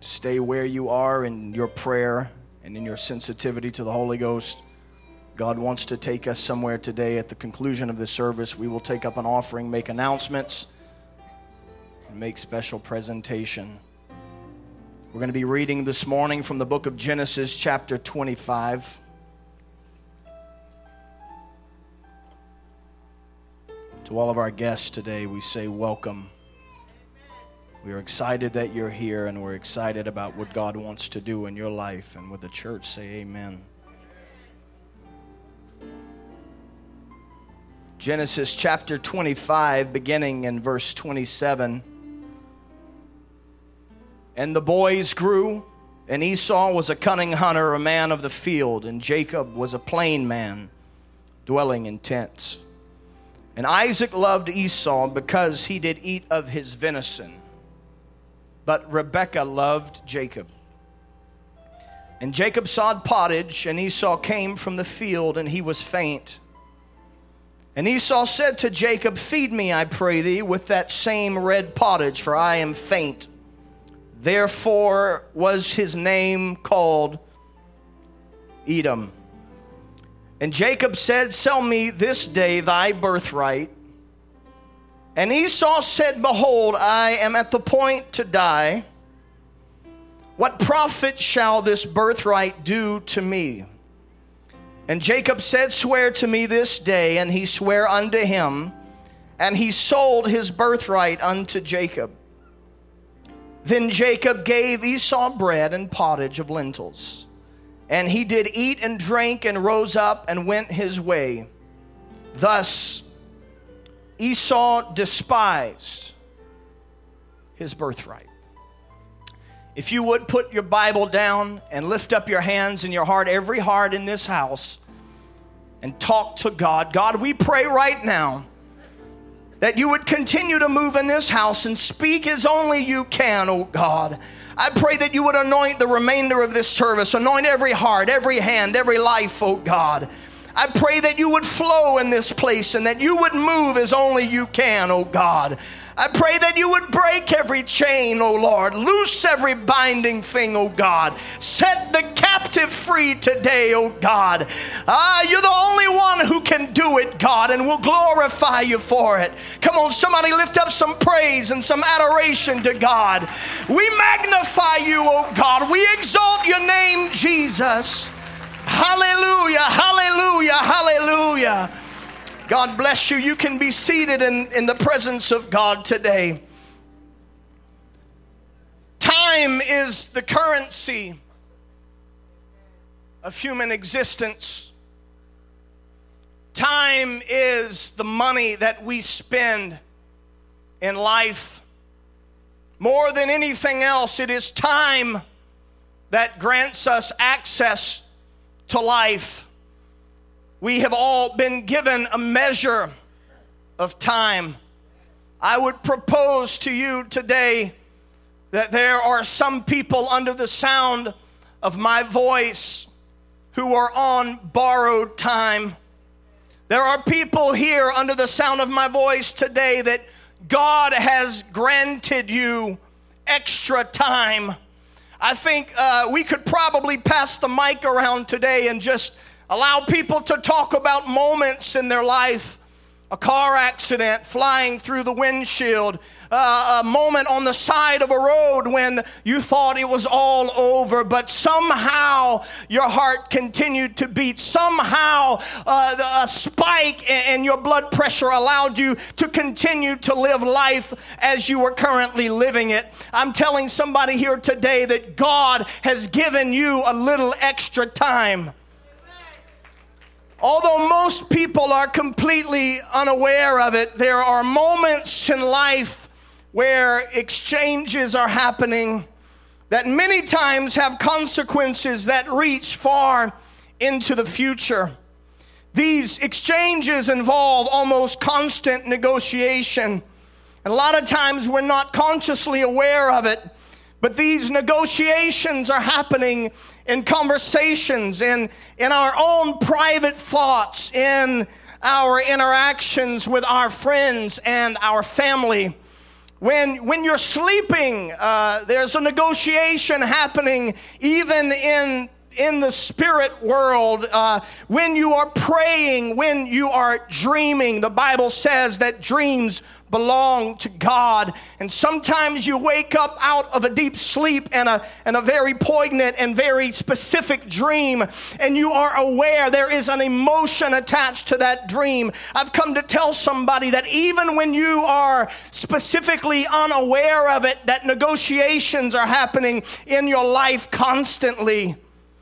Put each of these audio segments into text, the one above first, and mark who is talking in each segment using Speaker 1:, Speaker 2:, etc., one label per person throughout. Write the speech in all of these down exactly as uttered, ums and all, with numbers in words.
Speaker 1: Stay where you are in your prayer and in your sensitivity to the Holy Ghost. God wants to take us somewhere today. At the conclusion of this service, we will take up an offering, make announcements, and make special presentation. We're going to be reading this morning from the book of Genesis, chapter twenty-five. To all of our guests today, we say welcome. We are excited that you're here, and we're excited about what God wants to do in your life. And with the church, say amen. Genesis chapter twenty-five, beginning in verse twenty-seven. And the boys grew, and Esau was a cunning hunter, a man of the field, and Jacob was a plain man, dwelling in tents. And Isaac loved Esau because he did eat of his venison. But Rebekah loved Jacob. And Jacob sawed pottage, and Esau came from the field, and he was faint. And Esau said to Jacob, "Feed me, I pray thee, with that same red pottage, for I am faint." Therefore was his name called Edom. And Jacob said, "Sell me this day thy birthright." And Esau said, "Behold, I am at the point to die. What profit shall this birthright do to me?" And Jacob said, "Swear to me this day." And he sware unto him, and he sold his birthright unto Jacob. Then Jacob gave Esau bread and pottage of lentils. And he did eat and drink, and rose up and went his way. Thus Esau despised his birthright. If you would put your Bible down and lift up your hands and your heart, every heart in this house, and talk to God. God, we pray right now that you would continue to move in this house and speak as only you can, oh God. I pray that you would anoint the remainder of this service, anoint every heart, every hand, every life, oh God. I pray that you would flow in this place and that you would move as only you can, oh God. I pray that you would break every chain, oh Lord. Loose every binding thing, oh God. Set the captive free today, oh God. Ah, you're the only one who can do it, God, and we'll glorify you for it. Come on, somebody lift up some praise and some adoration to God. We magnify you, oh God. We exalt your name, Jesus. Hallelujah, hallelujah, hallelujah. God bless you. You can be seated in, in the presence of God today. Time is the currency of human existence. Time is the money that we spend in life. More than anything else, it is time that grants us access to life. We have all been given a measure of time. I would propose to you today that there are some people under the sound of my voice who are on borrowed time. There are people here under the sound of my voice today that God has granted you extra time. I think uh, we could probably pass the mic around today and just allow people to talk about moments in their life. A car accident, flying through the windshield, uh, a moment on the side of a road when you thought it was all over, but somehow your heart continued to beat. Somehow uh, a spike in your blood pressure allowed you to continue to live life as you were currently living it. I'm telling somebody here today that God has given you a little extra time. Although most people are completely unaware of it, there are moments in life where exchanges are happening that many times have consequences that reach far into the future. These exchanges involve almost constant negotiation. And a lot of times we're not consciously aware of it, but these negotiations are happening in conversations, in, in our own private thoughts, in our interactions with our friends and our family. When, when you're sleeping, uh, there's a negotiation happening even in in the spirit world. Uh, when you are praying, when you are dreaming, the Bible says that dreams belong to God. And sometimes you wake up out of a deep sleep and a, and a very poignant and very specific dream, and you are aware there is an emotion attached to that dream. I've come to tell somebody that even when you are specifically unaware of it, that negotiations are happening in your life constantly.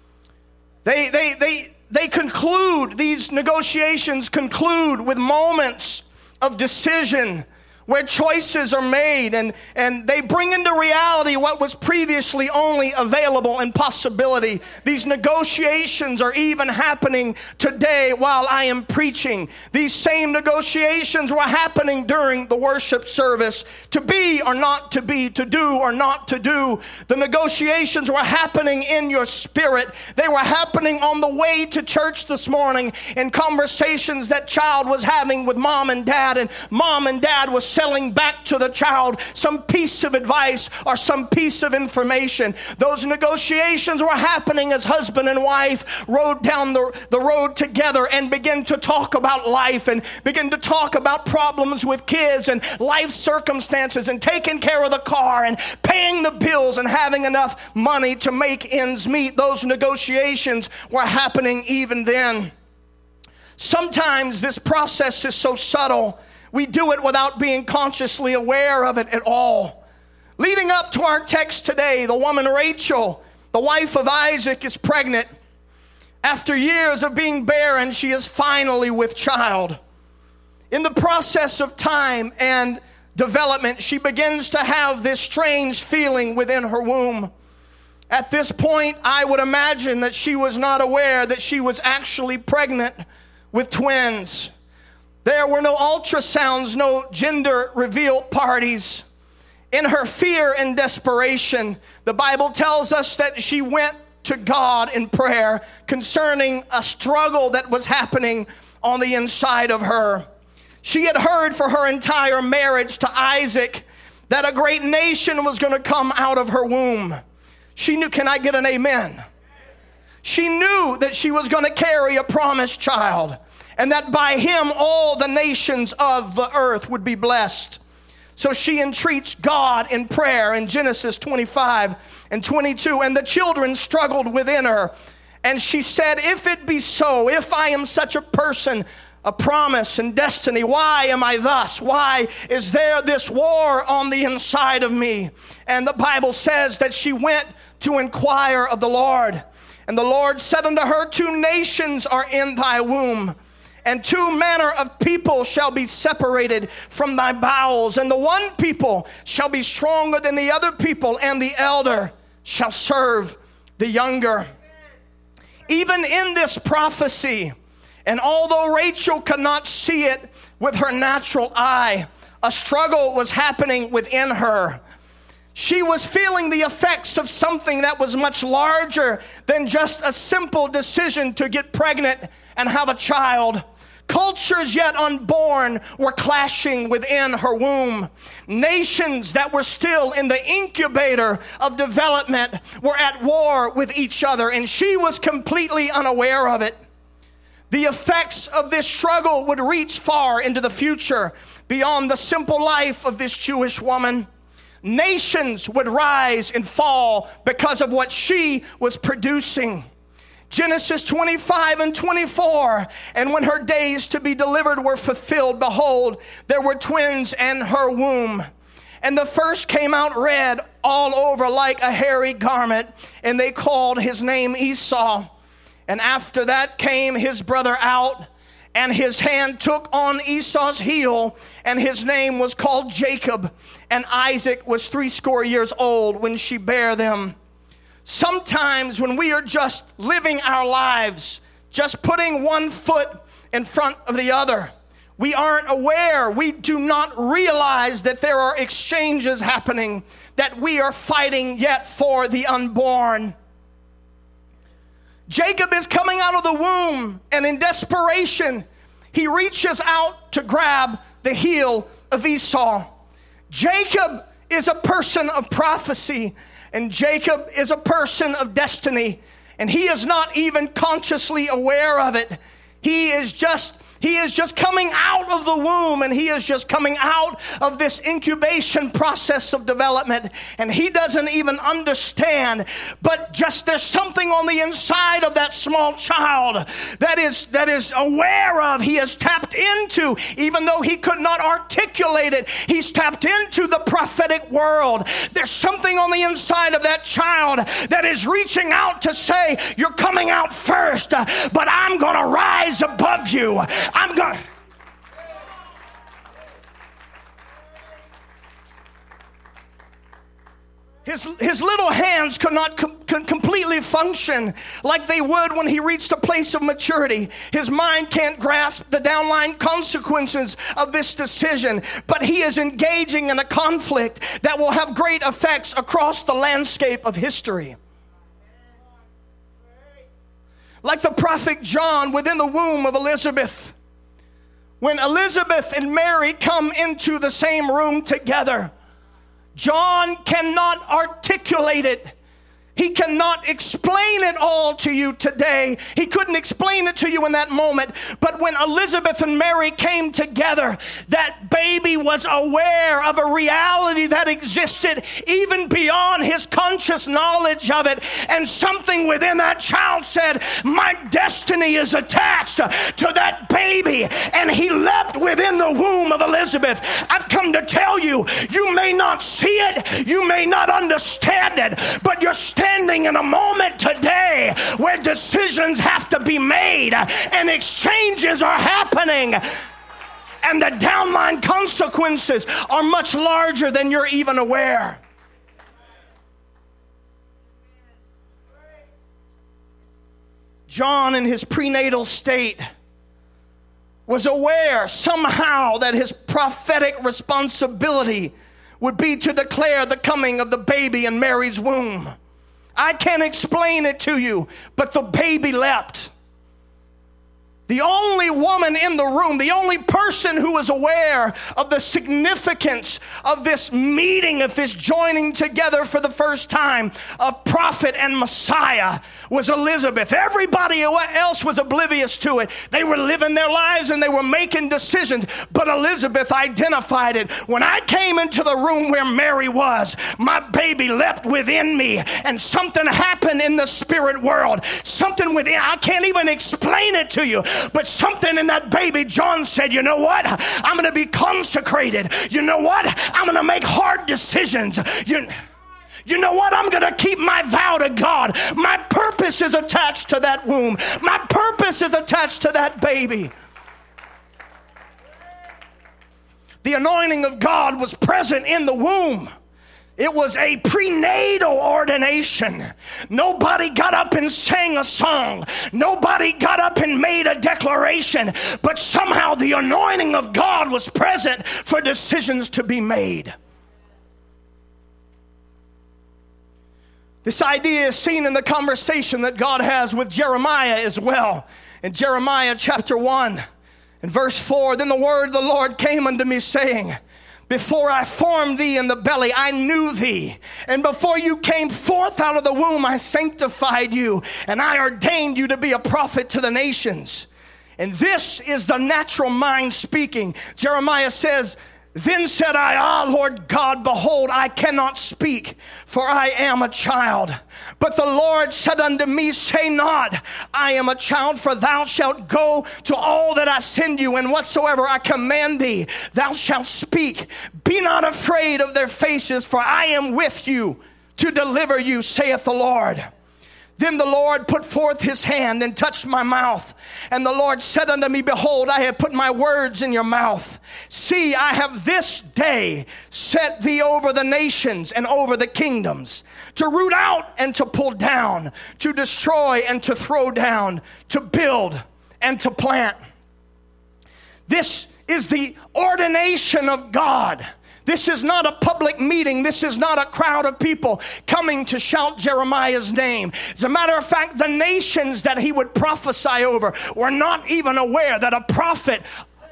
Speaker 1: They, they, they, they conclude, these negotiations conclude with moments of decision where choices are made, and, and they bring into reality what was previously only available and possibility. These negotiations are even happening today while I am preaching. These same negotiations were happening during the worship service. To be or not to be, to do or not to do. The negotiations were happening in your spirit. They were happening on the way to church this morning in conversations that child was having with mom and dad, and mom and dad was selling back to the child some piece of advice or some piece of information. Those negotiations were happening as husband and wife rode down the, the road together and began to talk about life and begin to talk about problems with kids and life circumstances and taking care of the car and paying the bills and having enough money to make ends meet. Those negotiations were happening even then. Sometimes this process is so subtle, we do it without being consciously aware of it at all. Leading up to our text today, the woman Rachel, the wife of Isaac, is pregnant. After years of being barren, she is finally with child. In the process of time and development, she begins to have this strange feeling within her womb. At this point, I would imagine that she was not aware that she was actually pregnant with twins. There were no ultrasounds, no gender reveal parties. In her fear and desperation, the Bible tells us that she went to God in prayer concerning a struggle that was happening on the inside of her. She had heard for her entire marriage to Isaac that a great nation was going to come out of her womb. She knew, can I get an amen? She knew that she was going to carry a promised child, and that by him all the nations of the earth would be blessed. So she entreats God in prayer in Genesis twenty-five and twenty-two. And the children struggled within her. And she said, if it be so, if I am such a person, a promise and destiny, why am I thus? Why is there this war on the inside of me? And the Bible says that she went to inquire of the Lord. And the Lord said unto her, two nations are in thy womb, and two manner of people shall be separated from thy bowels. And the one people shall be stronger than the other people, and the elder shall serve the younger. Even in this prophecy, and although Rachel could not see it with her natural eye, a struggle was happening within her. She was feeling the effects of something that was much larger than just a simple decision to get pregnant and have a child. Cultures yet unborn were clashing within her womb. Nations that were still in the incubator of development were at war with each other, and she was completely unaware of it. The effects of this struggle would reach far into the future, beyond the simple life of this Jewish woman. Nations would rise and fall because of what she was producing. Genesis twenty-five and twenty-four, and when her days to be delivered were fulfilled, behold, there were twins in her womb. And the first came out red all over like a hairy garment, and they called his name Esau. And after that came his brother out, and his hand took on Esau's heel, and his name was called Jacob. And Isaac was threescore years old when she bare them. Sometimes when we are just living our lives, just putting one foot in front of the other, we aren't aware, we do not realize that there are exchanges happening, that we are fighting yet for the unborn. Jacob is coming out of the womb, and in desperation, he reaches out to grab the heel of Esau. Jacob is a person of prophecy, and Jacob is a person of destiny, and he is not even consciously aware of it. He is just He is just coming out of the womb, and he is just coming out of this incubation process of development, and he doesn't even understand, but just there's something on the inside of that small child that is that is aware of, he is tapped into, even though he could not articulate it. He's tapped into the prophetic world. There's something on the inside of that child that is reaching out to say, you're coming out first, but I'm going to rise above you. I'm going. His, his little hands could not com- com- completely function like they would when he reached a place of maturity. His mind can't grasp the downline consequences of this decision, but he is engaging in a conflict that will have great effects across the landscape of history. Like the prophet John within the womb of Elizabeth. When Elizabeth and Mary come into the same room together, John cannot articulate it. He cannot explain it all to you today. He couldn't explain it to you in that moment. But when Elizabeth and Mary came together, that baby was aware of a reality that existed even beyond his conscious knowledge of it. And something within that child said, my destiny is attached to that baby. And he leapt within the womb of Elizabeth. I've come to tell you, you may not see it, you may not understand it, but you're standing in a moment today where decisions have to be made and exchanges are happening, and the downline consequences are much larger than you're even aware. John, in his prenatal state, was aware somehow that his prophetic responsibility would be to declare the coming of the baby in Mary's womb. I can't explain it to you, but the baby leapt. The only woman in the room, the only person who was aware of the significance of this meeting, of this joining together for the first time of prophet and Messiah, was Elizabeth. Everybody else was oblivious to it. They were living their lives and they were making decisions, but Elizabeth identified it. When I came into the room where Mary was, my baby leapt within me, and something happened in the spirit world. Something within, I can't even explain it to you. But something in that baby, John said, you know what? I'm going to be consecrated. You know what? I'm going to make hard decisions. You, you know what? I'm going to keep my vow to God. My purpose is attached to that womb. My purpose is attached to that baby. The anointing of God was present in the womb. It was a prenatal ordination. Nobody got up and sang a song. Nobody got up and made a declaration. But somehow the anointing of God was present for decisions to be made. This idea is seen in the conversation that God has with Jeremiah as well. In Jeremiah chapter one and verse four, then the word of the Lord came unto me saying, before I formed thee in the belly, I knew thee. And before you came forth out of the womb, I sanctified you. And I ordained you to be a prophet to the nations. And this is the natural mind speaking. Jeremiah says, then said I, ah, Lord God, behold, I cannot speak, for I am a child. But the Lord said unto me, say not, I am a child, for thou shalt go to all that I send you, and whatsoever I command thee, thou shalt speak. Be not afraid of their faces, for I am with you to deliver you, saith the Lord. Then the Lord put forth his hand and touched my mouth. And the Lord said unto me, behold, I have put my words in your mouth. See, I have this day set thee over the nations and over the kingdoms, to root out and to pull down, to destroy and to throw down, to build and to plant. This is the ordination of God. This is not a public meeting. This is not a crowd of people coming to shout Jeremiah's name. As a matter of fact, the nations that he would prophesy over were not even aware that a prophet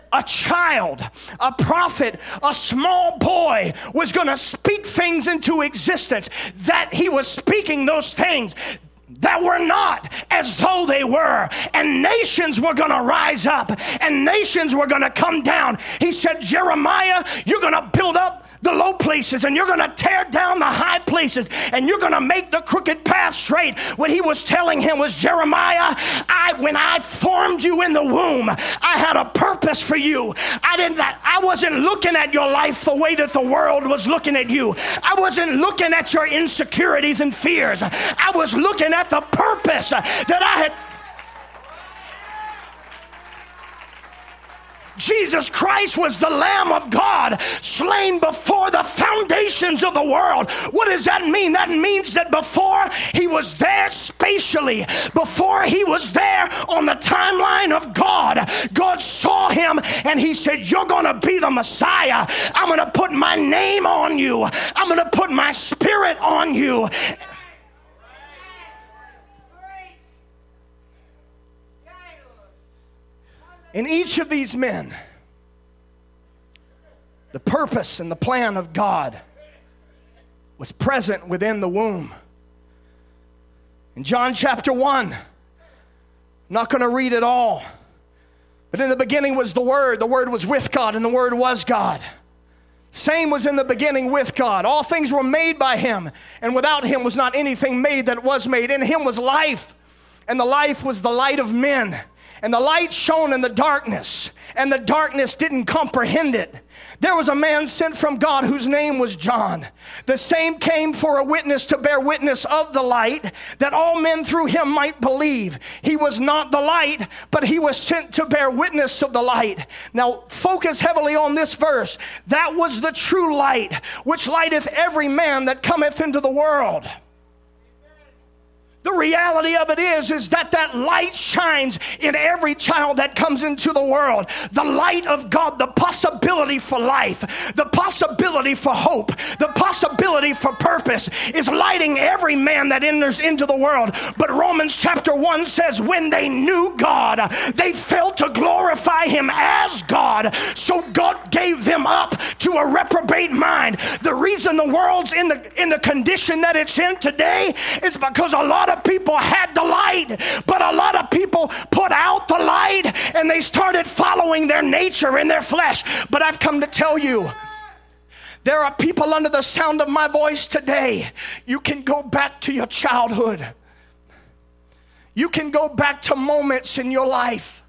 Speaker 1: a child, a prophet, a small boy was going to speak things into existence, that he was speaking those things that were not as though they were, and nations were going to rise up and nations were going to come down. He said, Jeremiah, you're going to build up the low places and you're going to tear down the high places and you're going to make the crooked path straight. What he was telling him was, Jeremiah, I when I formed you in the womb, I had a purpose for you. I didn't I wasn't looking at your life the way that the world was looking at you. I wasn't looking at your insecurities and fears. I was looking at the purpose that I had. Jesus Christ was the Lamb of God, slain before the foundations of the world. What does that mean? That means that before he was there spatially, before he was there on the timeline of God, God saw him and he said, you're going to be the Messiah. I'm going to put my name on you. I'm going to put my spirit on you. In each of these men, the purpose and the plan of God was present within the womb. In John chapter one, I'm not going to read it all, but in the beginning was the Word. The Word was with God, and the Word was God. Same was in the beginning with God. All things were made by him, and without him was not anything made that was made. In him was life, and the life was the light of men. And the light shone in the darkness, and the darkness didn't comprehend it. There was a man sent from God whose name was John. The same came for a witness to bear witness of the light, that all men through him might believe. He was not the light, but he was sent to bear witness of the light. Now focus heavily on this verse. That was the true light, which lighteth every man that cometh into the world. The reality of it is, is that that light shines in every child that comes into the world. The light of God, the possibility for life, the possibility for hope, the possibility for purpose is lighting every man that enters into the world. But Romans chapter one says, when they knew God, they failed to glorify him as God. So God gave them up to a reprobate mind. The reason the world's in the, in the condition that it's in today is because a lot of people had the light, but a lot of people put out the light and they started following their nature and their flesh. But I've come to tell you, there are people under the sound of my voice today. You can go back to your childhood. You can go back to moments in your life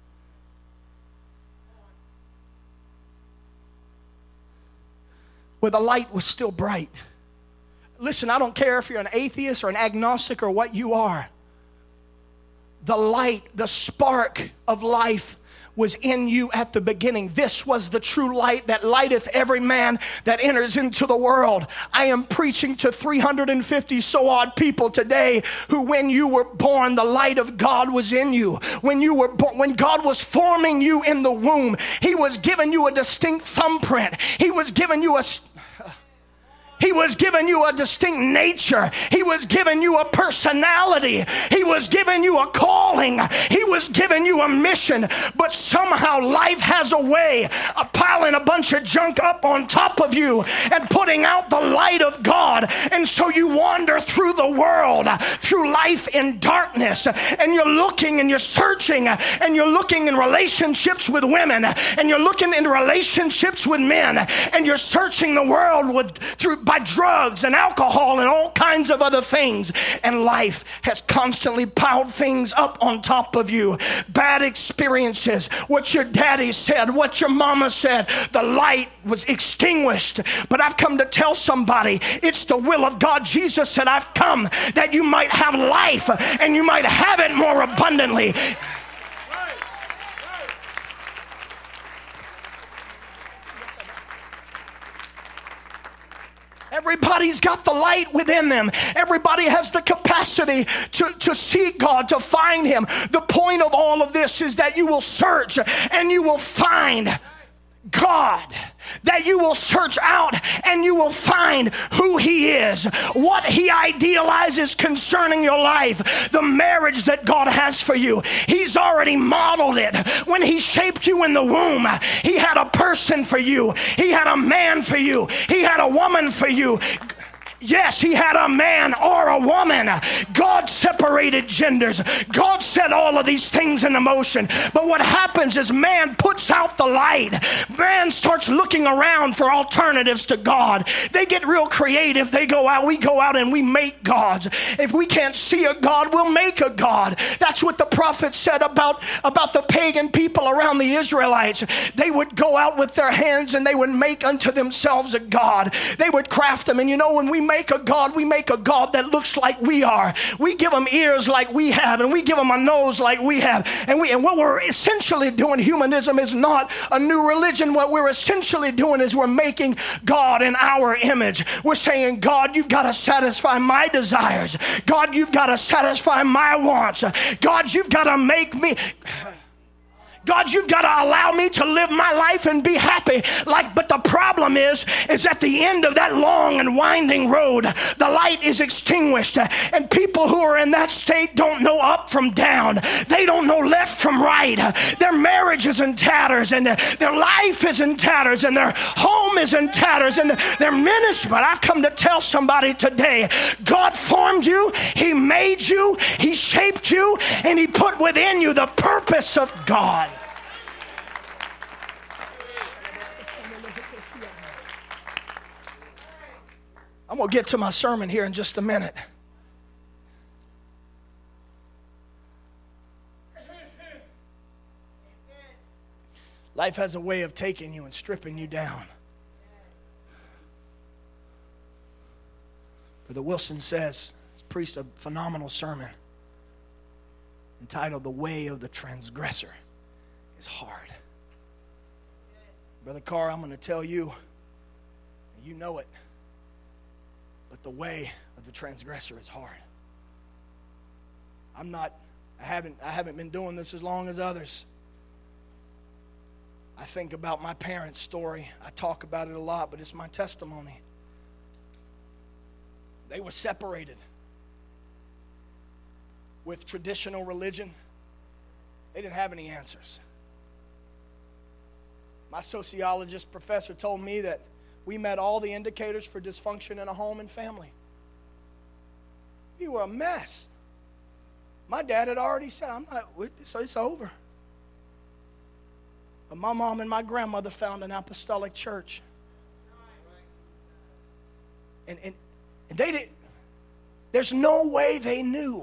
Speaker 1: where the light was still bright. Listen, I don't care if you're an atheist or an agnostic or what you are. The light, the spark of life was in you at the beginning. This was the true light that lighteth every man that enters into the world. I am preaching to three hundred fifty so odd people today who, when you were born, the light of God was in you. When you were born, when God was forming you in the womb, he was giving you a distinct thumbprint. He was giving you a He was giving you a distinct nature. He was giving you a personality. He was giving you a calling. He was giving you a mission. But somehow life has a way of piling a bunch of junk up on top of you and putting out the light of God. And so you wander through the world, through life in darkness. And you're looking and you're searching and you're looking in relationships with women and you're looking in relationships with men and you're searching the world with through by drugs and alcohol and all kinds of other things. And life has constantly piled things up on top of you. Bad experiences, what your daddy said, what your mama said. The light was extinguished. But I've come to tell somebody, it's the will of God. Jesus said, I've come that you might have life and you might have it more abundantly. Everybody's got the light within them. Everybody has the capacity to, to seek God, to find him. The point of all of this is that you will search and you will find. God, that you will search out and you will find who he is, what he idealizes concerning your life, the marriage that God has for you. He's already modeled it. When he shaped you in the womb, he had a person for you. He had a man for you. He had a woman for you. Yes, he had a man or a woman. God separated genders. God set all of these things in motion. But what happens is man puts out the light. Man starts looking around for alternatives to God. They get real creative. They go out. We go out and we make gods. If we can't see a God, we'll make a God. That's what the prophet said about, about the pagan people around the Israelites. They would go out with their hands and they would make unto themselves a God. They would craft them. And you know, when we make a God, we make a God that looks like we are. We give them ears like we have, and we give them a nose like we have. And we and what we're essentially doing, humanism is not a new religion. What we're essentially doing is we're making God in our image. We're saying, God, you've got to satisfy my desires. God, you've got to satisfy my wants. God, you've got to make me... God, you've got to allow me to live my life and be happy. Like, but the problem is, is at the end of that long and winding road, the light is extinguished. And people who are in that state don't know up from down. They don't know left from right. Their marriage is in tatters, and their, their life is in tatters, and their home is in tatters, and their ministry. But I've come to tell somebody today, God formed you, he made you, he shaped you, and he put within you the purpose of God. I'm going to get to my sermon here in just a minute. Life has a way of taking you and stripping you down. Brother Wilson says, he's preached a phenomenal sermon entitled The Way of the Transgressor is Hard. Brother Carr, I'm going to tell you, you know it, but the way of the transgressor is hard. I'm not, I haven't, I haven't been doing this as long as others. I think about my parents' story. I talk about it a lot, but it's my testimony. They were separated with traditional religion. They didn't have any answers. My sociologist professor told me that we met all the indicators for dysfunction in a home and family. We were a mess. My dad had already said, I'm not, so it's over. But my mom and my grandmother found an apostolic church. And, and, and they did, there's no way they knew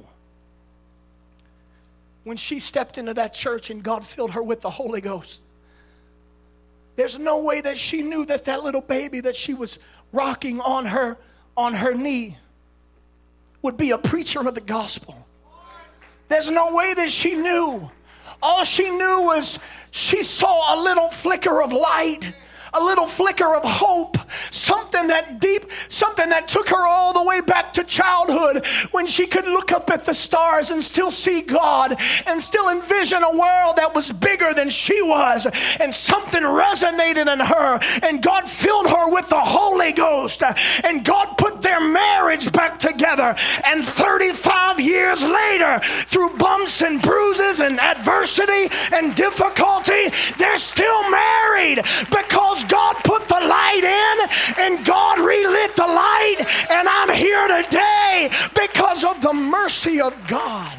Speaker 1: when she stepped into that church and God filled her with the Holy Ghost. There's no way that she knew that that little baby that she was rocking on her, on her knee would be a preacher of the gospel. There's no way that she knew. All she knew was she saw a little flicker of light, a little flicker of hope, something that deep, something that took her all the way back to childhood when she could look up at the stars and still see God and still envision a world that was bigger than she was. And something resonated in her, and God filled her with the Holy Ghost, and God put their marriage back together. And thirty-five years later, through bumps and bruises and adversity and difficulty, they're still married because God put the light in and God relit the light, and I'm here today because of the mercy of God.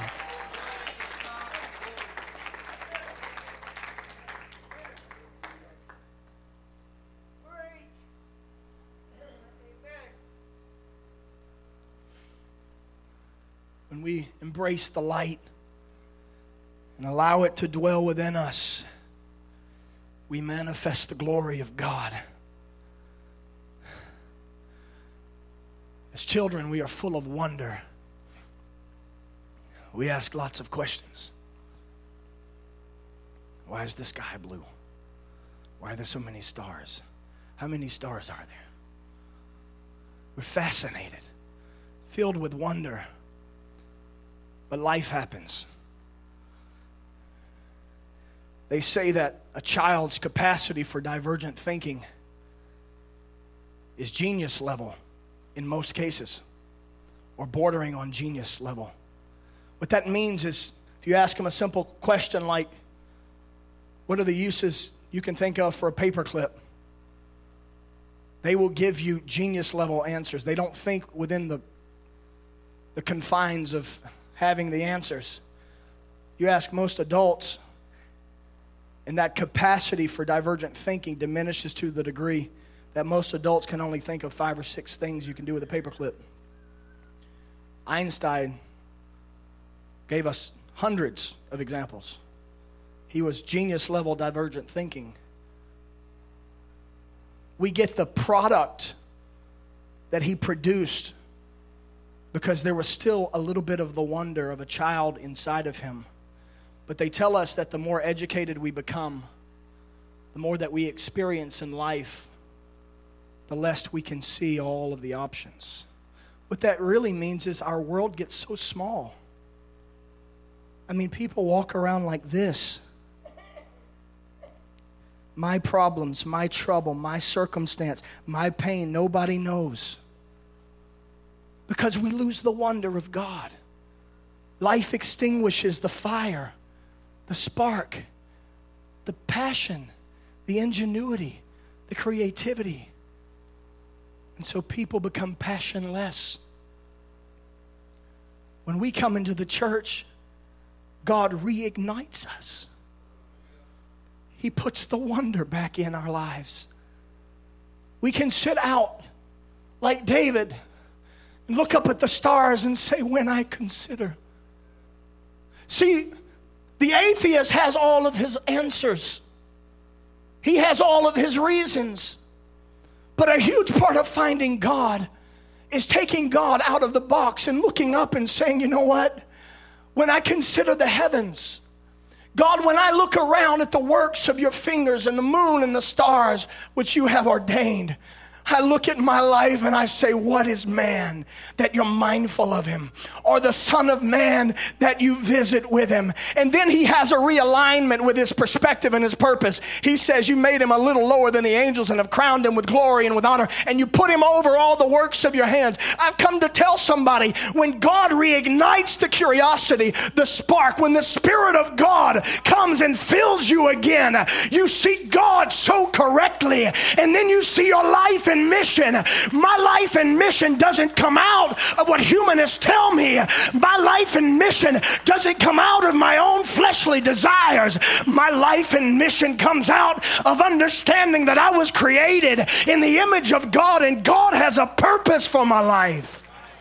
Speaker 1: When we embrace the light and allow it to dwell within us, we manifest the glory of God. As children, we are full of wonder. We ask lots of questions. Why is the sky blue? Why are there so many stars? How many stars are there? We're fascinated, filled with wonder. But life happens. They say that a child's capacity for divergent thinking is genius level in most cases, or bordering on genius level. What that means is, if you ask them a simple question like, what are the uses you can think of for a paperclip? They will give you genius level answers. They don't think within the, the confines of having the answers. You ask most adults, and that capacity for divergent thinking diminishes to the degree that most adults can only think of five or six things you can do with a paperclip. Einstein gave us hundreds of examples. He was genius level divergent thinking. We get the product that he produced because there was still a little bit of the wonder of a child inside of him. But they tell us that the more educated we become, the more that we experience in life, the less we can see all of the options. What that really means is our world gets so small. I mean, people walk around like this. My problems, my trouble, my circumstance, my pain, nobody knows. Because we lose the wonder of God. Life extinguishes the fire, the spark, the passion, the ingenuity, the creativity. And so people become passionless. When we come into the church, God reignites us. He puts the wonder back in our lives. We can sit out like David and look up at the stars and say, when I consider. See, the atheist has all of his answers. He has all of his reasons. But a huge part of finding God is taking God out of the box and looking up and saying, you know what? When I consider the heavens, God, when I look around at the works of your fingers and the moon and the stars which you have ordained, I look at my life and I say, what is man that you're mindful of him? Or the son of man that you visit with him? And then he has a realignment with his perspective and his purpose. He says, you made him a little lower than the angels and have crowned him with glory and with honor. And you put him over all the works of your hands. I've come to tell somebody, when God reignites the curiosity, the spark, when the Spirit of God comes and fills you again, you see God so correctly. And then you see your life in mission. My life and mission doesn't come out of what humanists tell me. My life and mission doesn't come out of my own fleshly desires. My life and mission comes out of understanding that I was created in the image of God and God has a purpose for my life.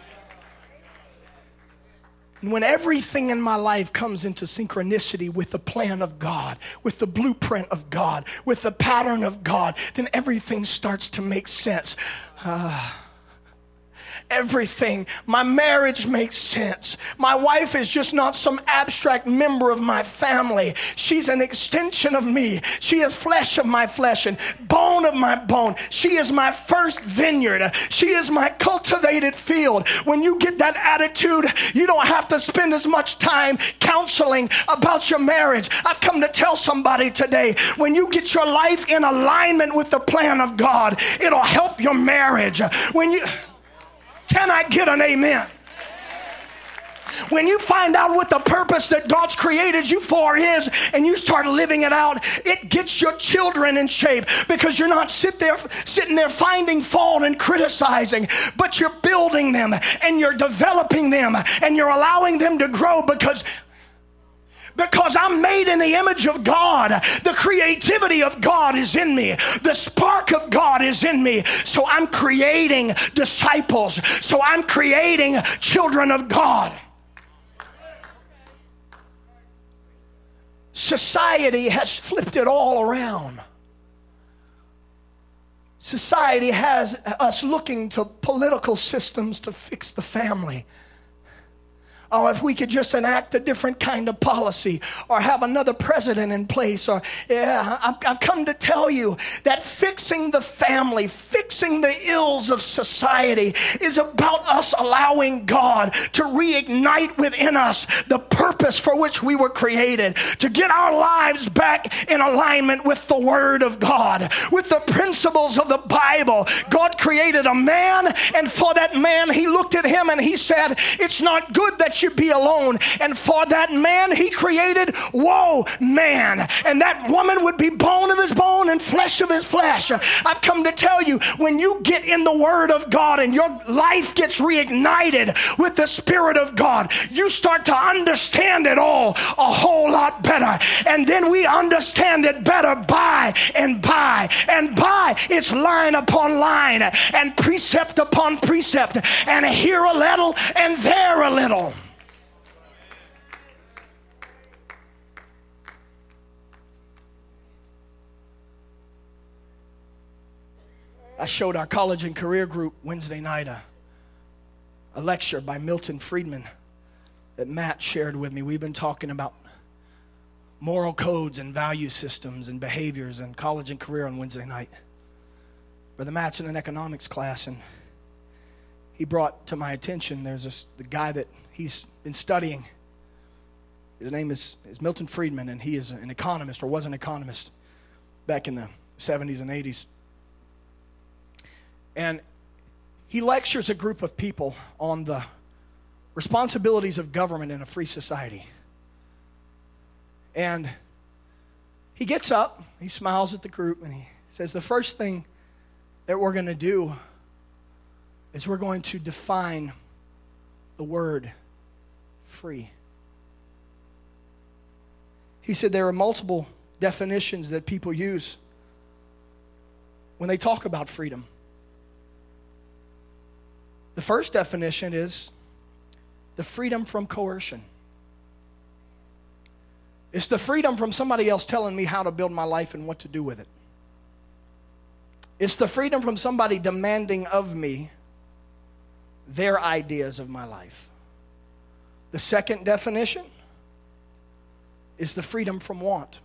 Speaker 1: And when everything in my life comes into synchronicity with the plan of God, with the blueprint of God, with the pattern of God, then everything starts to make sense. Uh, everything. My marriage makes sense. My wife is just not some abstract member of my family. She's an extension of me. She is flesh of my flesh and bone of my bone. She is my first vineyard. She is my cultivated field. When you get that attitude, you don't have to spend as much time counseling about your marriage. I've come to tell somebody today, when you get your life in alignment with the plan of God, it'll help your marriage. When you... Can I get an amen? When you find out what the purpose that God's created you for is and you start living it out, it gets your children in shape, because you're not sit there, sitting there finding fault and criticizing, but you're building them and you're developing them and you're allowing them to grow, because Because I'm made in the image of God. The creativity of God is in me. The spark of God is in me. So I'm creating disciples. So I'm creating children of God. Society has flipped it all around. Society has us looking to political systems to fix the family.
Speaker 2: Oh, if we could just enact a different kind of policy or have another president in place. Or, yeah, I've, I've come to tell you that fixing the family, fixing the ills of society is about us allowing God to reignite within us the purpose for which we were created, to get our lives back in alignment with the Word of God, with the principles of the Bible. God created a man, and for that man, he looked at him and he said, it's not good that you be alone. And for that man, he created, whoa, man. And that woman would be bone of his bone and flesh of his flesh. I've come to tell you, when you get in the Word of God and your life gets reignited with the Spirit of God, you start to understand it all a whole lot better. And then we understand it better by and by and by. It's line upon line and precept upon precept, and here a little and there a little. I showed our college and career group Wednesday night a, a lecture by Milton Friedman that Matt shared with me. We've been talking about moral codes and value systems and behaviors in college and career on Wednesday night. Brother Matt's in an economics class, and he brought to my attention, there's this, the guy that he's been studying. His name is, is Milton Friedman, and he is an economist, or was an economist back in the seventies and eighties. And he lectures a group of people on the responsibilities of government in a free society. And he gets up, he smiles at the group, and he says, the first thing that we're going to do is we're going to define the word free. He said there are multiple definitions that people use when they talk about freedom. The first definition is the freedom from coercion. It's the freedom from somebody else telling me how to build my life and what to do with it. It's the freedom from somebody demanding of me their ideas of my life. The second definition is the freedom from want.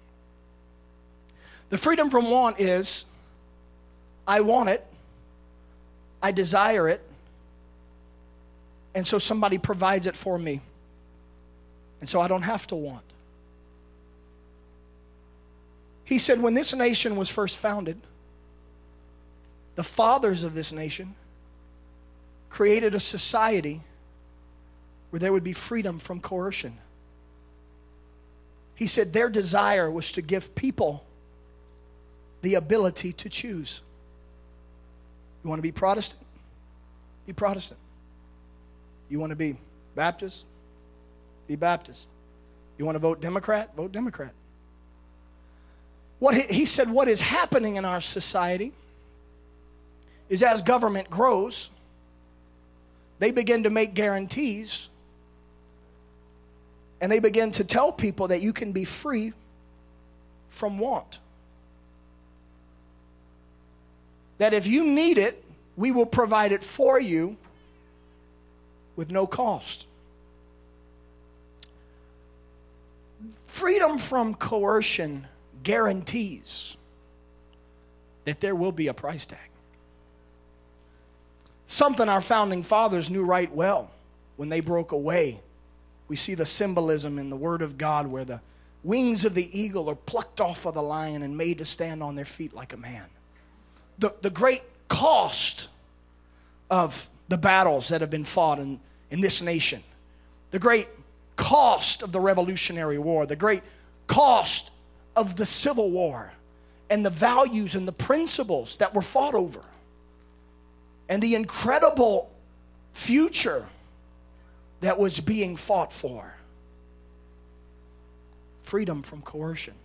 Speaker 2: The freedom from want is, I want it, I desire it, and so somebody provides it for me. And so I don't have to want. He said when this nation was first founded, the fathers of this nation created a society where there would be freedom from coercion. He said their desire was to give people the ability to choose. You want to be Protestant? Be Protestant. You want to be Baptist? Be Baptist. You want to vote Democrat? Vote Democrat. What he, he said what is happening in our society is as government grows, they begin to make guarantees, and they begin to tell people that you can be free from want. That if you need it, we will provide it for you with no cost. Freedom from coercion guarantees that there will be a price tag. Something our founding fathers knew right well when they broke away. We see the symbolism in the Word of God where the wings of the eagle are plucked off of the lion and made to stand on their feet like a man. The, the great cost of the battles that have been fought in, in this nation, the great cost of the Revolutionary War, the great cost of the Civil War, and the values and the principles that were fought over, and the incredible future that was being fought for. Freedom from coercion.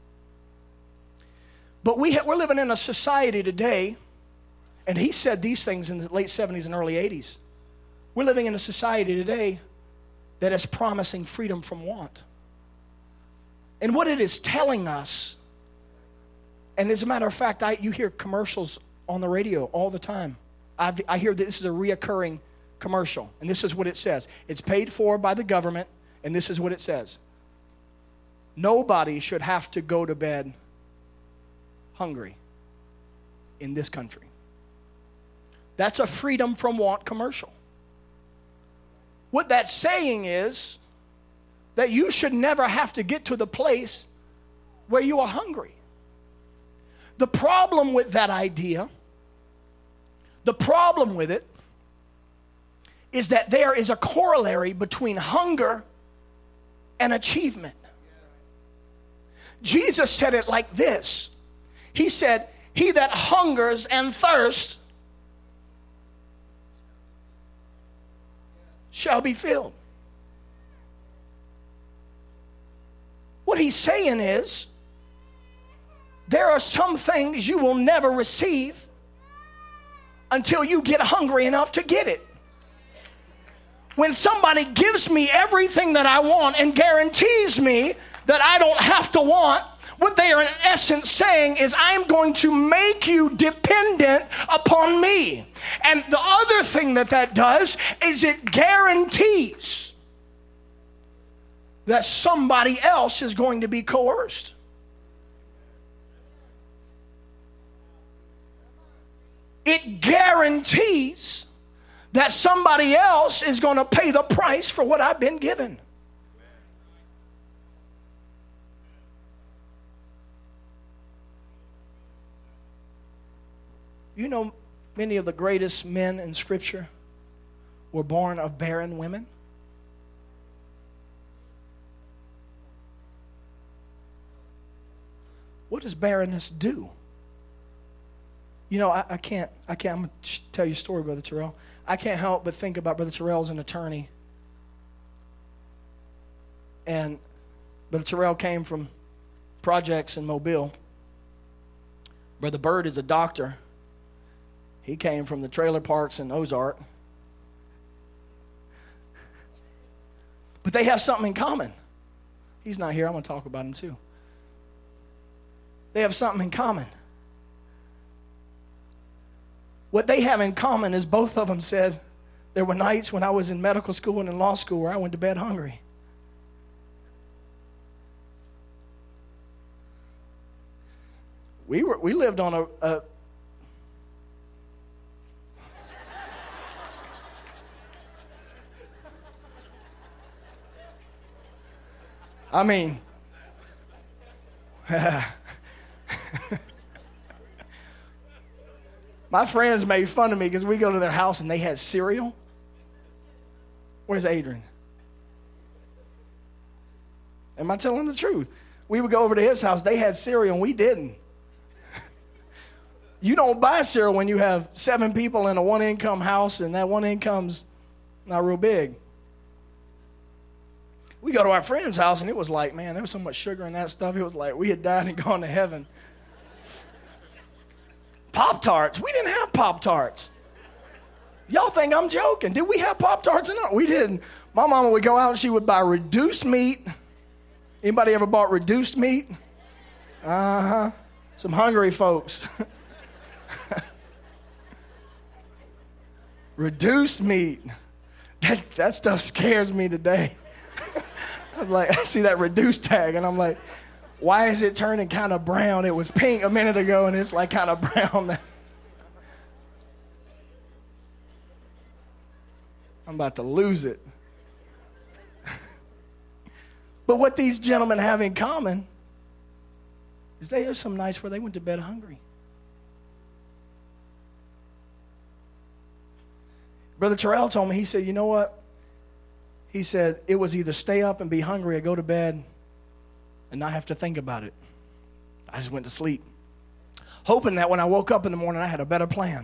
Speaker 2: But we ha- we're living in a society today, and he said these things in the late seventies and early eighties. We're living in a society today that is promising freedom from want. And what it is telling us, and as a matter of fact, I, you hear commercials on the radio all the time. I've, I hear that this is a reoccurring commercial. And this is what it says. It's paid for by the government, and this is what it says. Nobody should have to go to bed hungry in this country. That's a freedom from want commercial. What that's saying is that you should never have to get to the place where you are hungry. The problem with that idea, the problem with it, is that there is a corollary between hunger and achievement. Jesus said it like this. He said, he that hungers and thirsts shall be filled. What he's saying is, there are some things you will never receive until you get hungry enough to get it. When somebody gives me everything that I want and guarantees me that I don't have to want, what they are in essence saying is, I'm going to make you dependent upon me. And the other thing that that does is it guarantees that somebody else is going to be coerced. It guarantees that somebody else is going to pay the price for what I've been given. You know, many of the greatest men in Scripture were born of barren women. What does barrenness do? You know, I, I can't, I can't, I'm going to tell you a story, Brother Terrell. I can't help but think about Brother Terrell as an attorney. And Brother Terrell came from projects in Mobile. Brother Bird is a doctor. He came from the trailer parks in Ozark. But they have something in common. He's not here. I'm going to talk about him too. They have something in common. What they have in common is both of them said, there were nights when I was in medical school and in law school where I went to bed hungry. We were we lived on a, a I mean my friends made fun of me because we go to their house and they had cereal. Where's Adrian? Am I telling the truth? We would go over to his house. They had cereal and we didn't. You don't buy cereal when you have seven people in a one-income house and that one income's not real big. We go to our friend's house and it was like, man, there was so much sugar in that stuff. It was like we had died and gone to heaven. Pop-Tarts. We didn't have Pop-Tarts. Y'all think I'm joking. Did we have Pop-Tarts or not? We didn't. My mama would go out and she would buy reduced meat. Anybody ever bought reduced meat? Uh-huh. Some hungry folks. Reduced meat. That, that stuff scares me today. I'm like, I see that reduced tag and I'm like, why is it turning kind of brown? It was pink a minute ago and it's like kind of brown now. I'm about to lose it. But what these gentlemen have in common is there are some nights where they went to bed hungry. Brother Terrell told me, he said, you know what? He said, it was either stay up and be hungry or go to bed and not have to think about it. I just went to sleep, hoping that when I woke up in the morning, I had a better plan.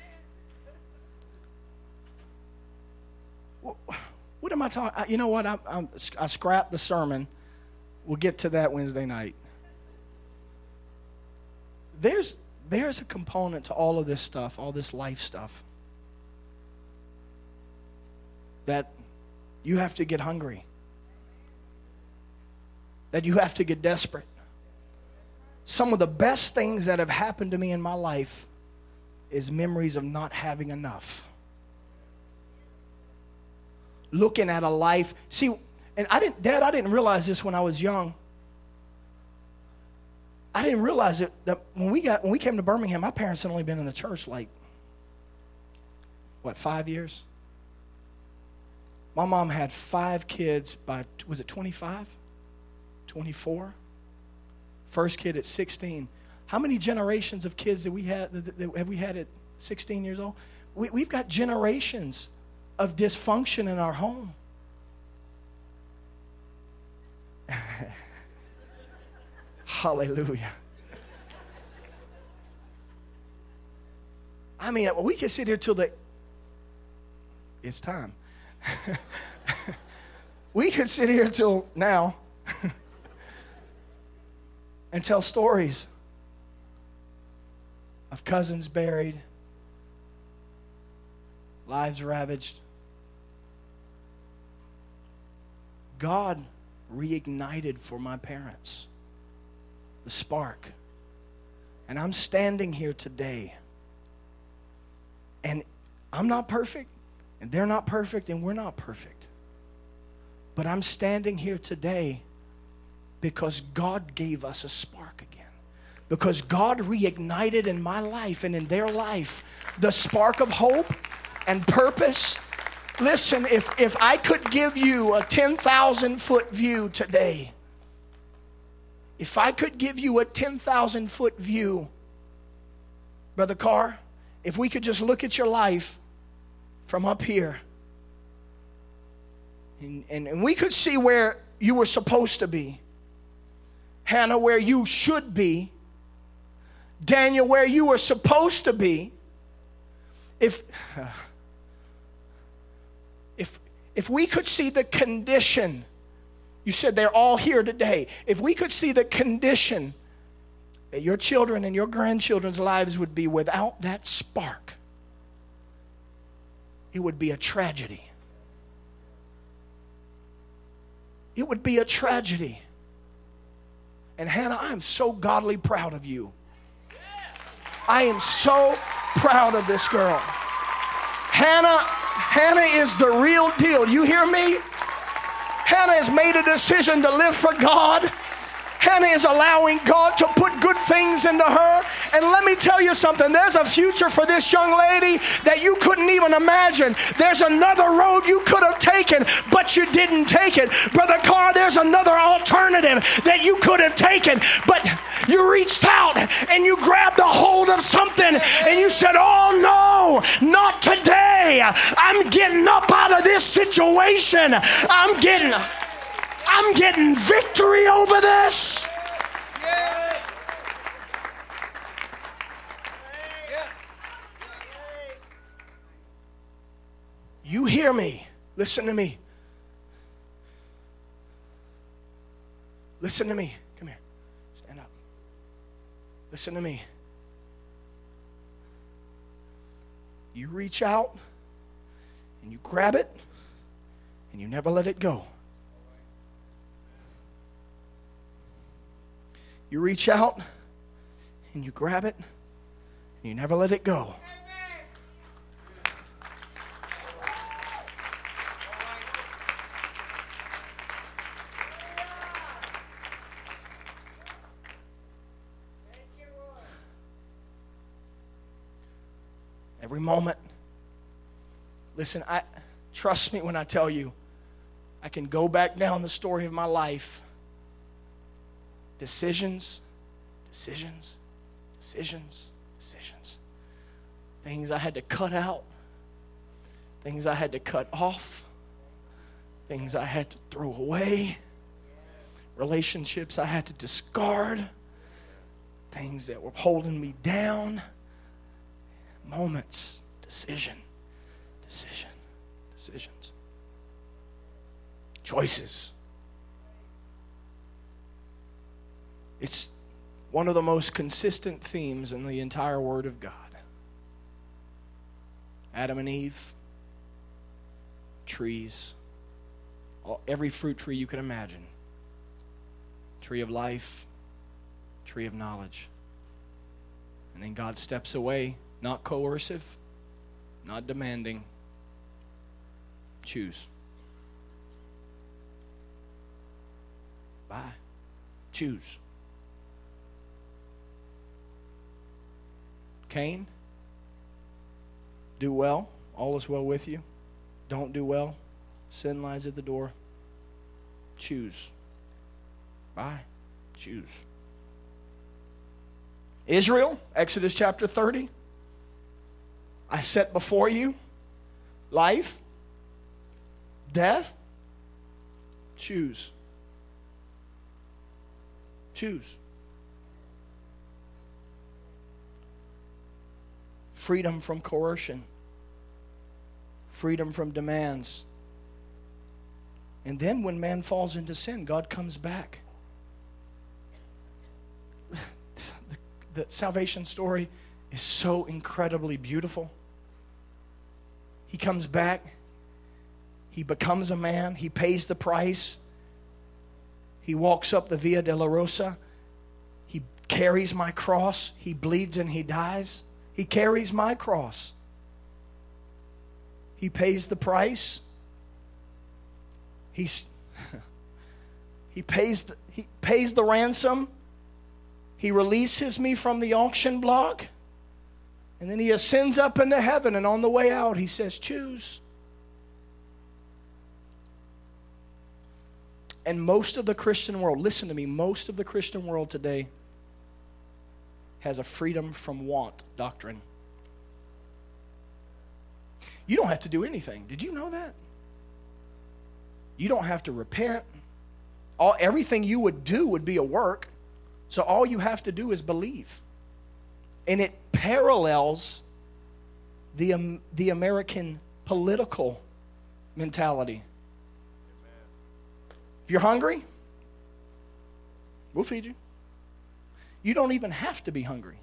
Speaker 2: What, what am I talking? You know what? I'm, I'm, I scrapped the sermon. We'll get to that Wednesday night. There's, there's a component to all of this stuff, all this life stuff, that you have to get hungry. That you have to get desperate. Some of the best things that have happened to me in my life is memories of not having enough. looking at a life. See, and I didn't, Dad, I didn't realize this when I was young. I didn't realize it that when we got when we came to Birmingham, my parents had only been in the church like, what, five years? My mom had five kids by, was it twenty-five? twenty-four? First kid at sixteen. How many generations of kids that we had that, that have we had at sixteen years old? We, we've got generations of dysfunction in our home. Hallelujah. I mean, we can sit here till the, it's time. We could sit here till now and tell stories of cousins buried, lives ravaged. God reignited for my parents the spark. And I'm standing here today. And I'm not perfect, and they're not perfect, and we're not perfect. But I'm standing here today because God gave us a spark again. Because God reignited in my life and in their life the spark of hope and purpose. Listen, if, if I could give you a ten thousand foot view today, if I could give you a ten thousand foot view, Brother Carr, if we could just look at your life from up here, and, and, and we could see where you were supposed to be, Hannah, where you should be, Daniel, where you were supposed to be, if, if, if we could see the condition, you said they're all here today, if we could see the condition that your children and your grandchildren's lives would be without that spark, it would be a tragedy. It would be a tragedy. And Hannah, I am so godly proud of you. I am so proud of this girl. Hannah, Hannah is the real deal. You hear me? Hannah has made a decision to live for God. Hannah is allowing God to put good things into her. And let me tell you something. There's a future for this young lady that you couldn't even imagine. There's another road you could have taken, but you didn't take it. Brother Carr, there's another alternative that you could have taken, but you reached out and you grabbed a hold of something and you said, oh no, not today. I'm getting up out of this situation. I'm getting... I'm getting victory over this. You hear me? Listen to me. Listen to me. Come here. Stand up. Listen to me. You reach out and you grab it and you never let it go. You reach out and you grab it and you never let it go. Every moment. Listen, I trust me when I tell you, I can go back down the story of my life. Decisions, decisions, decisions, decisions. Things I had to cut out. Things I had to cut off. Things I had to throw away. Relationships I had to discard. Things that were holding me down. Moments, decision, decision, decisions. Choices. It's one of the most consistent themes in the entire Word of God. Adam and Eve, trees, all, every fruit tree you can imagine. Tree of life, tree of knowledge. And then God steps away, not coercive, not demanding. Choose.
Speaker 1: Bye. Choose. Cain, do well, all is well with you. Don't do well, sin lies at the door. Choose. Bye. Choose. Israel, Exodus chapter thirty. I set before you life, death. Choose. Choose. Freedom from coercion. Freedom from demands. And then when man falls into sin, God comes back. The, the salvation story is so incredibly beautiful. He comes back. He becomes a man. He pays the price. He walks up the Via Dolorosa. He carries my cross. He bleeds and he dies. He carries my cross. He pays the price. He's, he pays the, he pays the ransom. He releases me from the auction block. And then he ascends up into heaven, and on the way out, he says, choose. And most of the Christian world, listen to me, most of the Christian world today has a freedom from want doctrine. You don't have to do anything. Did you know that? You don't have to repent. All, everything you would do would be a work. So all you have to do is believe. And it parallels the, um, the American political mentality. If you're hungry, we'll feed you. You don't even have to be hungry.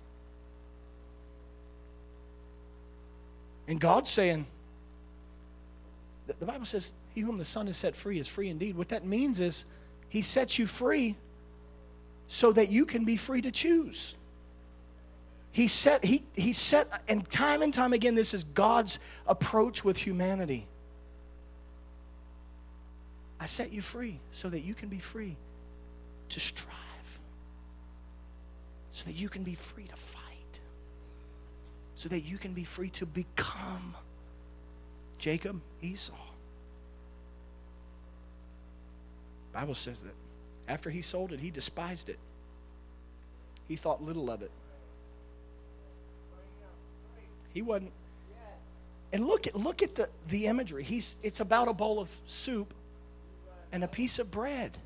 Speaker 1: And God's saying, the Bible says, he whom the Son has set free is free indeed. What that means is he sets you free so that you can be free to choose. He set, he, he set, and time and time again, this is God's approach with humanity. I set you free so that you can be free to strive. So that you can be free to fight. So that you can be free to become Jacob, Esau. The Bible says that after he sold it, he despised it. He thought little of it. He wasn't. And look at look at the, the imagery. He's it's about a bowl of soup and a piece of bread.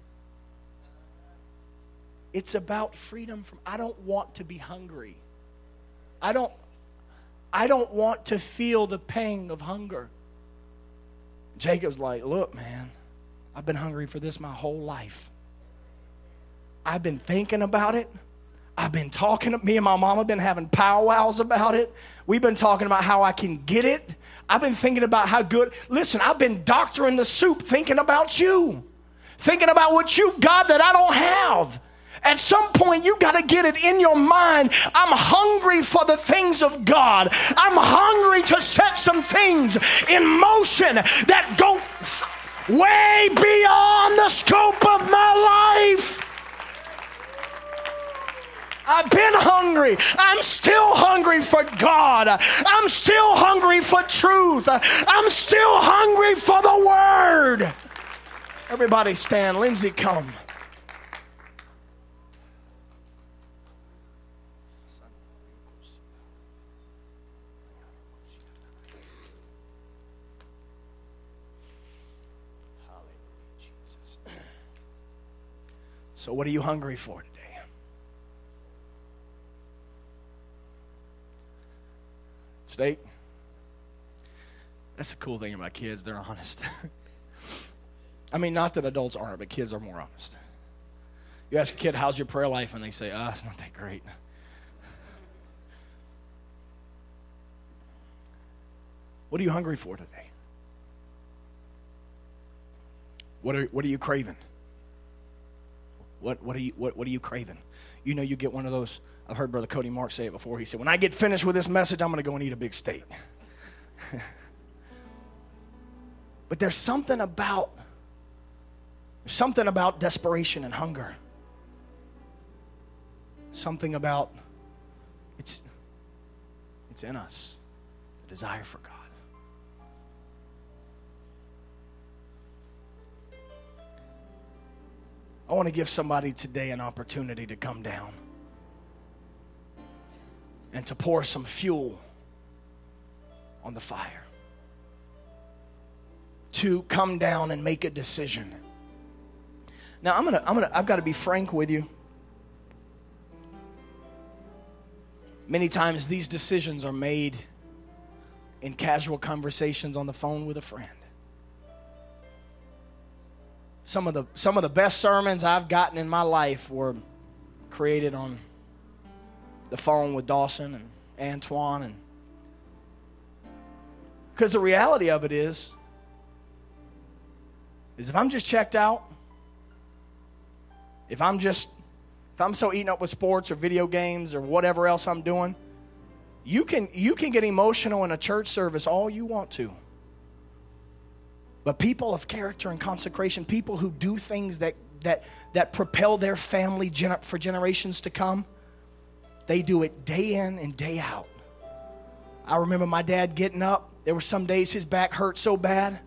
Speaker 1: It's about freedom from I don't want to be hungry. I don't I don't want to feel the pang of hunger. Jacob's like, look, man, I've been hungry for this my whole life. I've been thinking about it. I've been talking, me and my mom have been having powwows about it. We've been talking about how I can get it. I've been thinking about how good, listen, I've been doctoring the soup thinking about you. Thinking about what you got that I don't have. At some point, you got to get it in your mind. I'm hungry for the things of God. I'm hungry to set some things in motion that go way beyond the scope of my life. I've been hungry. I'm still hungry for God. I'm still hungry for truth. I'm still hungry for the Word. Everybody stand. Lindsay, come. So what are you hungry for today? Steak? That's the cool thing about kids. They're honest. I mean, not that adults aren't, but kids are more honest. You ask a kid, how's your prayer life? And they say, ah, oh, it's not that great. What are you hungry for today? What are, what are you craving? What what are you what, what are you craving? You know, you get one of those. I've heard Brother Cody Mark say it before. He said, when I get finished with this message, I'm going to go and eat a big steak. But there's something about
Speaker 2: There's something about desperation and hunger. Something about it's it's in us, the desire for God. I want to give somebody today an opportunity to come down and to pour some fuel on the fire. To come down and make a decision. Now I'm gonna, I'm gonna, I've got to be frank with you. Many times these decisions are made in casual conversations on the phone with a friend. Some of the some of the best sermons I've gotten in my life were created on the phone with Dawson and Antoine, and because the reality of it is, is if I'm just checked out, if I'm just if I'm so eaten up with sports or video games or whatever else I'm doing, you can you can get emotional in a church service all you want to. But people of character and consecration, people who do things that that that propel their family gener- for generations to come, they do it day in and day out. I remember my dad getting up. There were some days his back hurt so bad,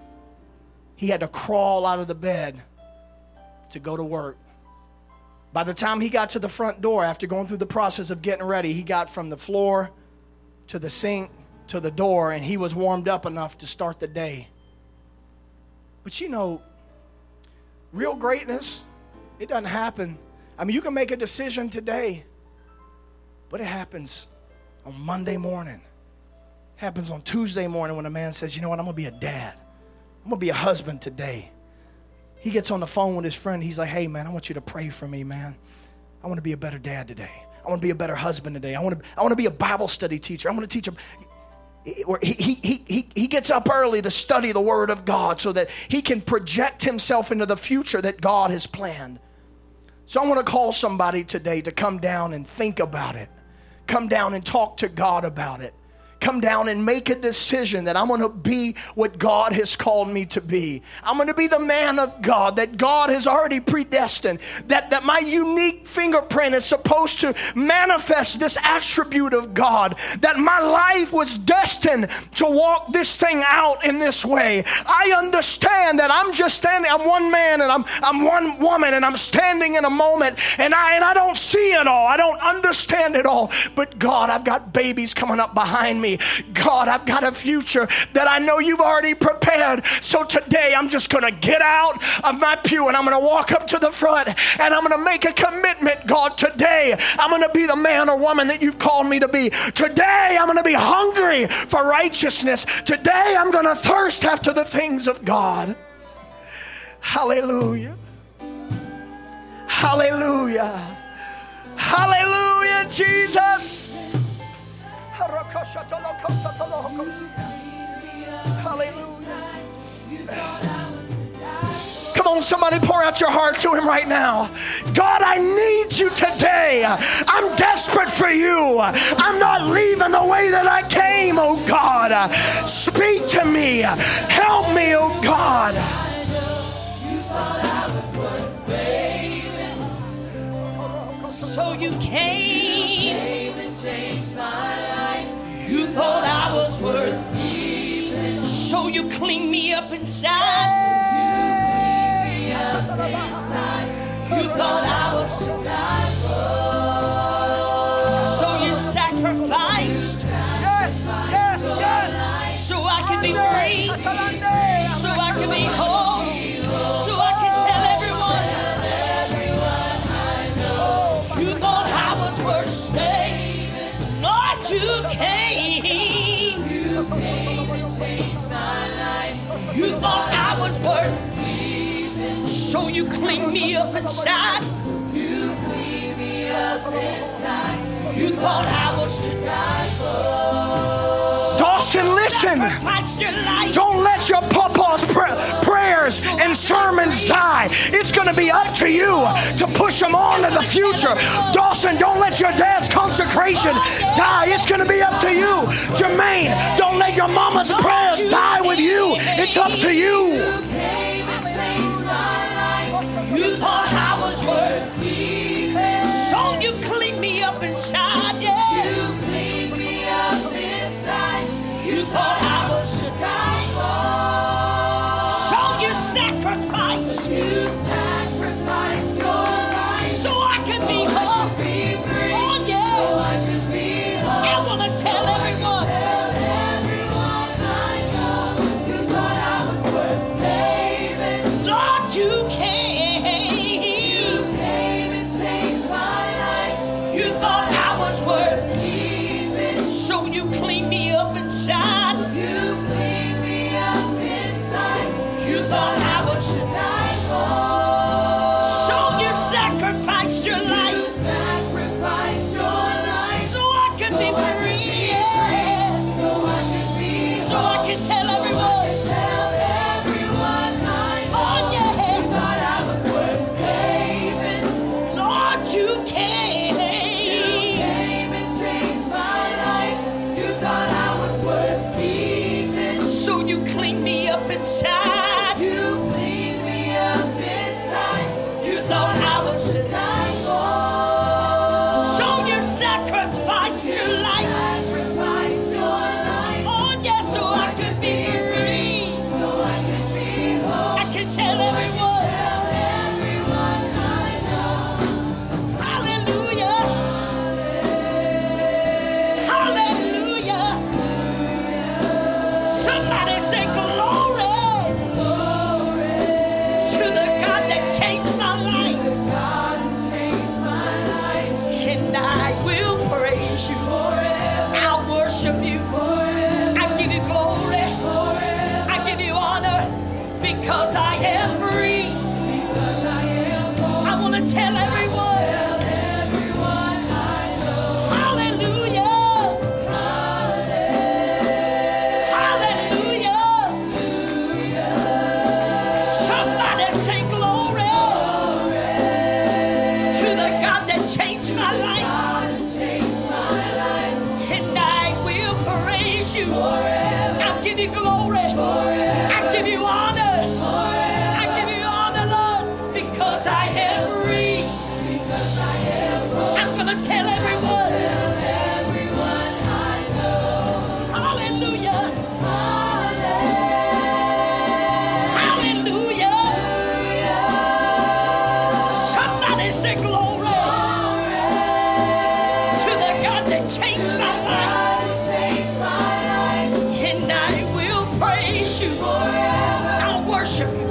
Speaker 2: he had to crawl out of the bed to go to work. By the time he got to the front door, after going through the process of getting ready, he got from the floor to the sink to the door, and he was warmed up enough to start the day. But you know, real greatness, it doesn't happen. I mean, you can make a decision today, but it happens on Monday morning. It happens on Tuesday morning when a man says, you know what, I'm going to be a dad. I'm going to be a husband today. He gets on the phone with his friend. He's like, hey, man, I want you to pray for me, man. I want to be a better dad today. I want to be a better husband today. I want to, I want to be a Bible study teacher. I want to teach him. He, he, he, he gets up early to study the Word of God so that he can project himself into the future that God has planned. So I want to call somebody today to come down and think about it. Come down and talk to God about it. Come down and make a decision that I'm going to be what God has called me to be. I'm going to be the man of God that God has already predestined. That, that my unique fingerprint is supposed to manifest this attribute of God. That my life was destined to walk this thing out in this way. I understand that I'm just standing, I'm one man and I'm, I'm one woman and I'm standing in a moment and I, and I don't see it all. I don't understand it all. But God, I've got babies coming up behind me. God, I've got a future that I know you've already prepared. So today I'm just going to get out of my pew and I'm going to walk up to the front and I'm going to make a commitment. God, today I'm going to be the man or woman that you've called me to be. Today I'm going to be hungry for righteousness. Today I'm going to thirst after the things of God. Hallelujah. Hallelujah. Hallelujah, Jesus. Hallelujah. Come on, somebody pour out your heart to him right now. God, I need you today. I'm desperate for you. I'm not leaving the way that I came, oh God. Speak to me. Help me, oh God.
Speaker 3: So you came and changed my life. You thought I was worth keeping. So you cleaned me up inside. You cleaned me up inside. You thought I was to die for. So you sacrificed. Yes, yes, yes. So I could be free. So I could be whole. So I can tell everyone. You thought I was worth saving. Lord, you came. You came and changed my life. You thought I was worth keeping. So you cleaned me up inside. You cleaned me up inside. You thought I was to die for.
Speaker 2: Dawson, listen. Don't let your papa's pr- prayers and sermons die. It's going to be up to you to push them on to the future. Dawson, don't let your dad's consecration die. It's going to be up to you. Jermaine, don't let your mama's prayers die with you. It's up to you.
Speaker 3: inside, yeah. You cleaned me up inside. You thought I was to die for. So you sacrificed. You sacrificed your life. So I could be whole. Oh, yeah. So I could be whole. I want to tell everyone. Tell everyone I know. You thought I was worth saving. Lord, you came. You came and changed my life. You thought I was worth keeping. So you cleaned me up inside. You cleaned me up inside. You thought I was to die for. So you sacrificed your life. You sacrificed your life. So I could be free. Yeah. So I could be. So I can tell everyone. Tell everyone I know. Oh, yeah. You thought I was worth saving. Lord, you came. You came and changed my life. You thought I was worth keeping. So you cleaned me up inside. You cleaned me up inside. You thought I was to die for. So you sacrificed your life. Sacrificed your life. Oh, yes, so I could be free. So I could be whole. I can tell everyone. Tell everyone I know. Hallelujah. Hallelujah. Somebody say glory. Glory. To the God that changed my life. God changed my life. And I will praise you. I'll worship you. I give you glory. I give you honor because I am free. Because I am born. I want to tell everyone. Tell everyone I know. Hallelujah. Hallelujah. Somebody say glory. To the God that changed my life. And I will praise you. I'll give you glory. I give you honor. I give you honor, Lord, because I am free. I'm going to tell everyone. Hallelujah. Hallelujah. Somebody say glory. To the God that changed my life. And I will praise you. I'll worship you.